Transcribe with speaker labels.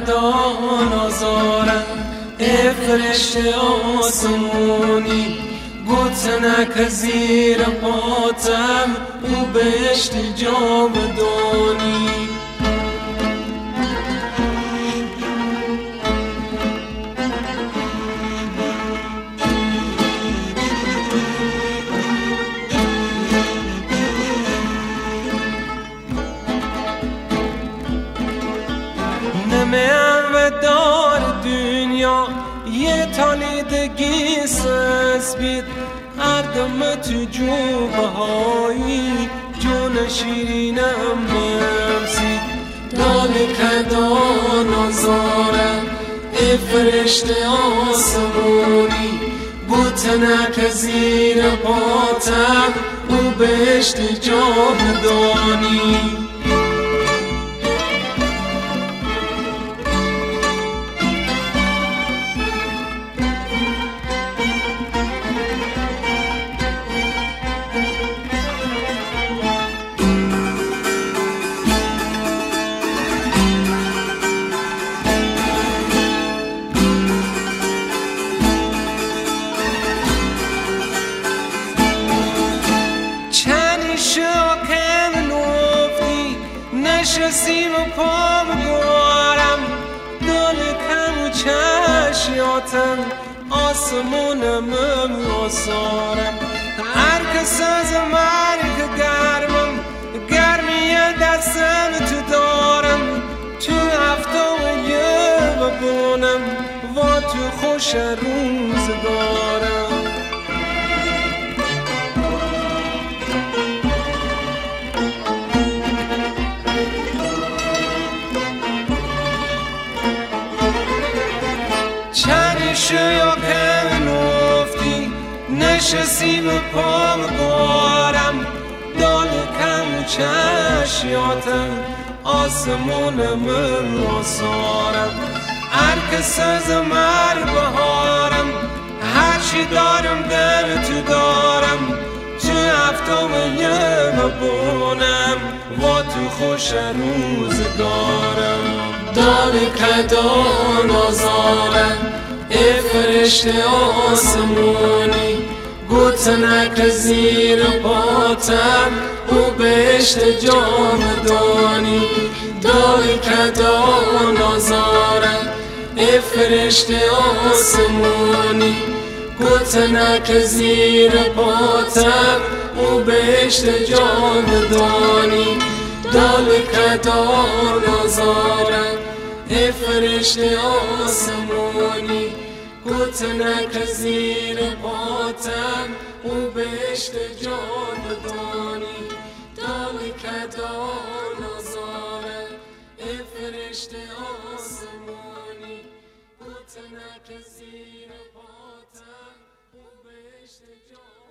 Speaker 1: کدان آزارم ای فرشته آسمونی گوتنک زیر پاتم او بهشت جاودانی نمیم و دار دنیا یه تالیدگی سز بید هر دم تو جوبه هایی جون شیرینم ممسید دال کدان آزارم ای فرشته آسمونی بوتنک زیر پاتم او بهشت جاودانی نشستیم و پا بگوارم دل کم و چشیاتم آسمونم آسارم هر کس از مرگ گرمم گرمی دستم تو دارم تو هفته و یه ببونم و تو خوش روزگارم یا که نفتی نشستیم و پا بگوارم دال کم و چشیاتم آسمونم آسارم هر کس از مر بهارم هرچی دارم در تو دارم تو هفته و یه ببونم و تو خوش روزگارم دال کدان آزارم ای فرشته آسمونی گوتنک زیر پاتم او بهشت جاودانی دال کدان آزارم ای فرشته آسمونی گوتنک زیر پاتم او بهشت جاودانی دال کدان آزارم ای فرشته آسمانی گوتنک زیر پاتم او بهشت جاودانی دال کدان آزارم ای فرشته آسمانی گوتنک زیر پاتم او بهشت جاودانی